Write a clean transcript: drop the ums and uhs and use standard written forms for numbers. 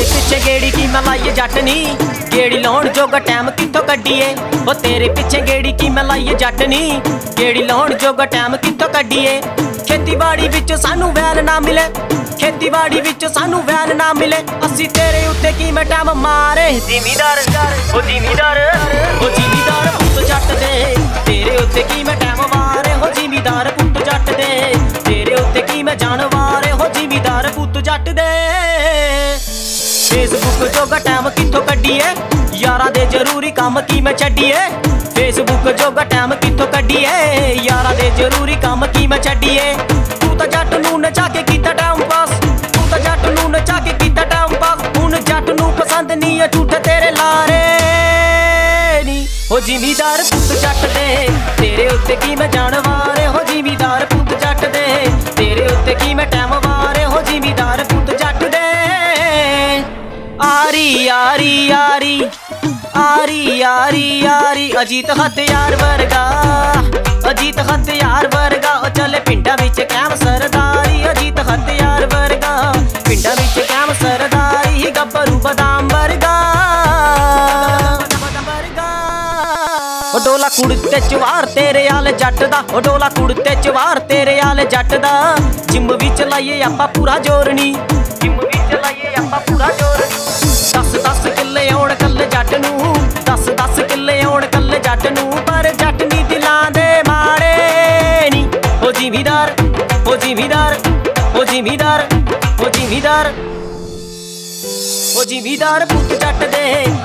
तेरे पिछे गेड़ी की मैं लाइए जट नी, गेड़ी लाउण जोगा टाइम कित्थों कड्डीए। ओ तेरे पिछे गेड़ी की मैं लाइए जट नी, गेड़ी लाउण जोगा टाइम कित्थों कड्डीए। खेतीबाड़ी विच सानू वैल ना मिले, खेतीबाड़ी विच सानू वैल ना मिले, असी तेरे उत्ते की मैं टाइम मारे। जिमीदार ओ जिमीदार ओ जिमीदार पुत्त जट दे, तेरे उत्ते की मैं टाइम मारे। हो जिमीदार पुत्त जट दे, तेरे उत्ते की मैं जान वारे। हो जिमीदार पुत्त जट दे। फेसबुक जोगा टाइम कित्थों कड्डीए, यारां दे जरूरी काम की मैं छड्डीए। फेसबुक जोगा टाइम कित्थों कड्डीए, यारां दे जरूरी काम की मैं छड्डीए। तू तां जट नूं नचा के कीता टाइम पास, तू तां जट नूं नचा के कीता टाइम पास। हुण जट नूं पसंद नी आ झूठे तेरे लारे नी। हो जिमीदार पुत्त जट दे, तेरे उत्ते की मैं जान वारे। हो जिमीदार पुत्त जट दे, तेरे उत्ते की मैं टाइम वारे। हो जिमीदार पुत्त जट दे। आरी आरी आरी आरी आरी आरी अजीत हथियार वर्गा, अजीत हथियार वर्गा। ओ चले पिंडां विच कैम सरदारी, अजीत हथियार वर्गा। पिंडां विच कैम सरदारी, गब्बरू बदाम वर्गा। ओ डोला कुड़ते चवार तेरे आले जट दा, ओ डोला कुड़ते चवार तेरे आले जट दा। जिम विच लाइए आपां पूरा जोरनी, जिम विच लाइए आपां पूरा जोरनी। 10-10 किल्ले आउण कल्ले जट नूं, 10-10 किल्ले आउण कल्ले जट नूं। पर जट नी दिलां दे मारे नी। हो जिमीदार हो जिमीदार हो जिमीदार हो जिमीदार हो जिमीदार पुत्त जट दे,